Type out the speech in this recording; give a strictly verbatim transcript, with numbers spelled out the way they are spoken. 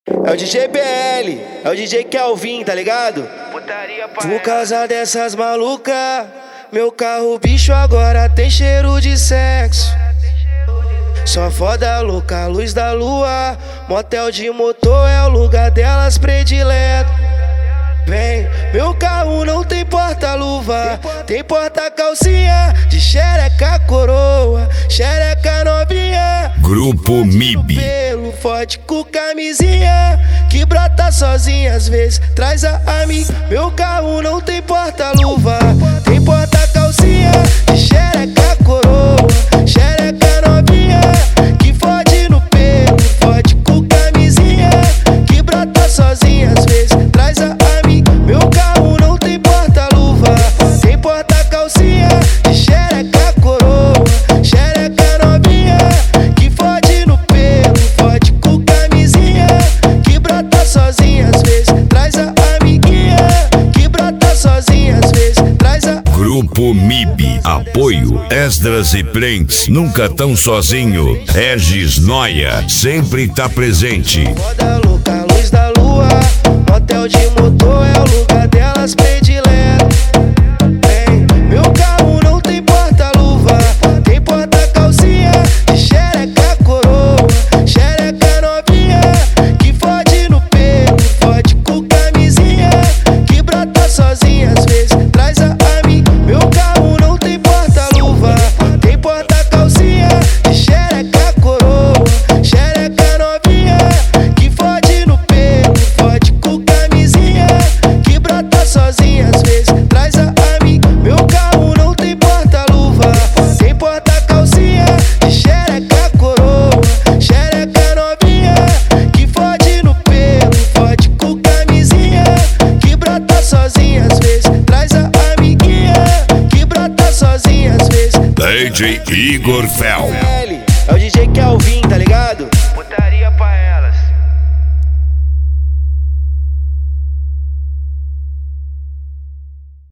É o D J B L, é o D J Kelvin, tá ligado? Por causa dessas malucas, meu carro bicho agora tem cheiro de sexo. Só foda louca, luz da lua, motel de motor é o lugar delas predileto. Vem, meu carro não tem porta-luva, tem porta-calcinha de xereca coroa, xereca novinha. Grupo M I B. Pelo forte com camisinha, que brota sozinha às vezes, traz a amiga. Meu carro não tem porta-luva, tem porta-calcinha de xereca coroa, xereca novinha, que fode no pelo, fode com camisinha, que brota sozinha às vezes, traz a amiga. Meu carro não tem porta-luva, tem porta-calcinha de xereca coroa, xereca novinha, que fode no pelo, fode com camisinha, que brota sozinha às vezes, traz a amiguinha, que brota sozinha às vezes, traz a... Grupo M I B. Apoio Esdras e Plentes. Nunca tão sozinho. Regis Noia sempre tá presente. Foda louca, luz da lua, motel de motor é o lugar delas predileto. Vem, meu carro não tem porta-luva, tem porta-calcinha de xereca coroa, xereca novinha, que fode no pelo, fode com camisinha, que brota sozinha às vezes, traz a amiga. Meu carro não tem porta-luva, tem porta-calcinha de xereca coroa, xereca novinha, que fode no pelo, fode com camisinha, que brota sozinha às vezes, traz a amiga. Meu carro não tem porta-luva, tem porta-calcinha de xereca coroa, xereca novinha, que fode no pelo, fode com camisinha, que brota sozinha às vezes, traz a amiguinha, que brota sozinha às vezes. D J Igor Fel. É o D J Kelvin, tá ligado?